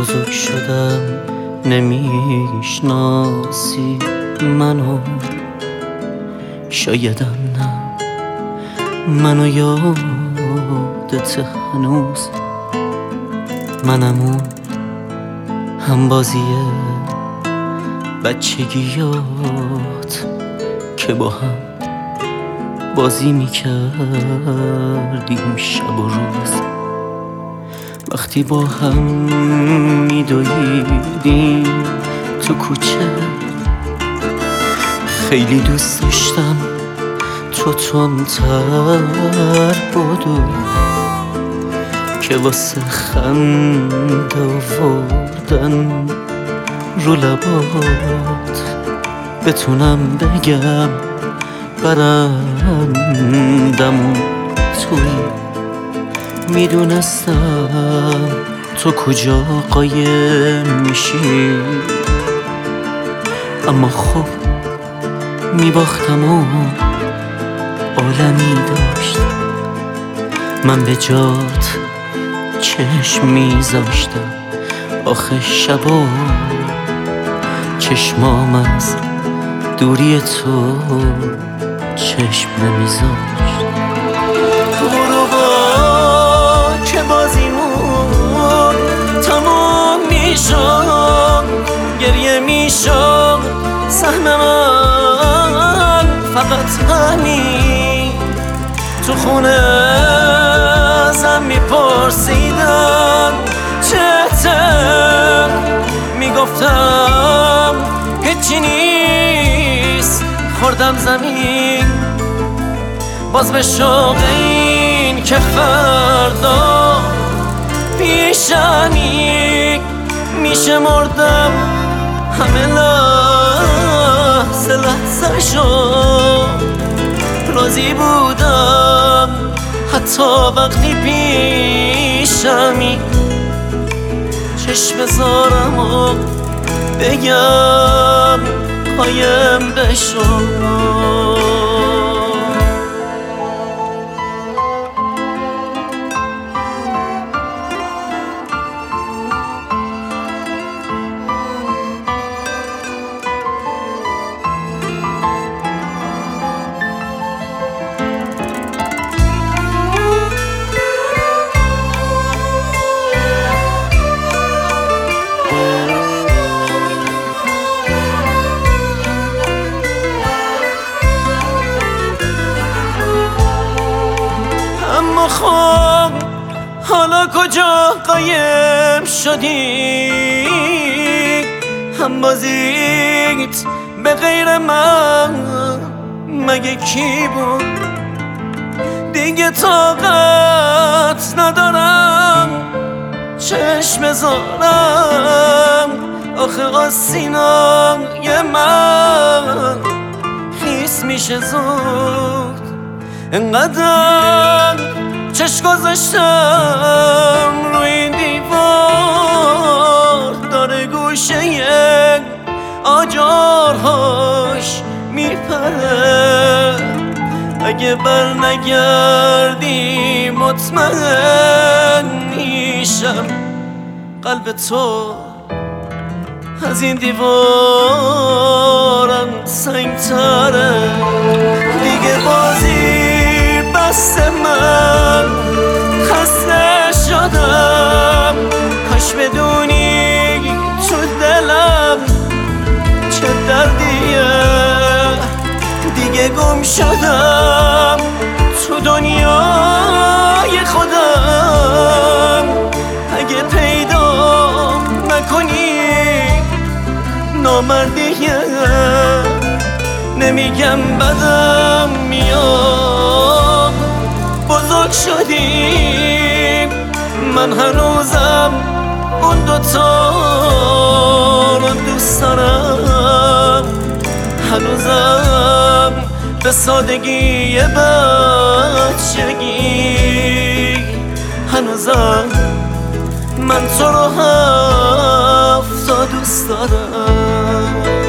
بزرگ شدم نمیشناسی منو، شایدم نه منو یادت هنوز، منم اون همبازی بچگیات که با هم بازی میکردیم شب و روز، وقتی با هم میدویدیم تو کوچه. خیلی دوست داشتم تو تندتر بدوی که واسه خنده آوردن رو لبات بتونم بگم برندمون توی. میدونستم تو کجا قایم میشی، اما خب میباختم و عالمی داشت. من به جات چشم میذاشتم، آخه شبا چشمام از دوری تو چشم نمیذاشت. غروبا که بازیمون تمام میشم، گریه میشم سهم من فقط همین. تو خونه ازم میپرسیدن چته، میگفتم هیچی نیست، خوردم زمین. باز به شوق این که فردا پیشمی میشه مردم، همه لحظه لحظه شو راضی بودم، حتی وقتی پیشمی. چشم زارم و بگم قایم بشو. اما خب حالا کجا قایم شدی؟ هم بازیت به غیر من مگه کی بود؟ دیگه طاقت ندارم چشم زارم، آخه آسینای من خیس میشه زود. انقدر چشم گذاشتم روی این دیوار، داره گوشه آجارهاش میپره. اگه بر نگردی مطمئن میشم قلب تو از این دیوارم سنگتره. دیگه بازی بست، من خسته شدم. کاش بدونی تو دلم چه دردیه. دیگه گم شدم تو دنیای خودم. اگه پیدا نکنی نامردیه، نمیگم بدم میاد. بزرگ شدیم، من هنوزم اون دوتا رو دوست دارم. هنوزم به سادگی بچگی، هنوزم من تو رو 7 تا دوست دارم.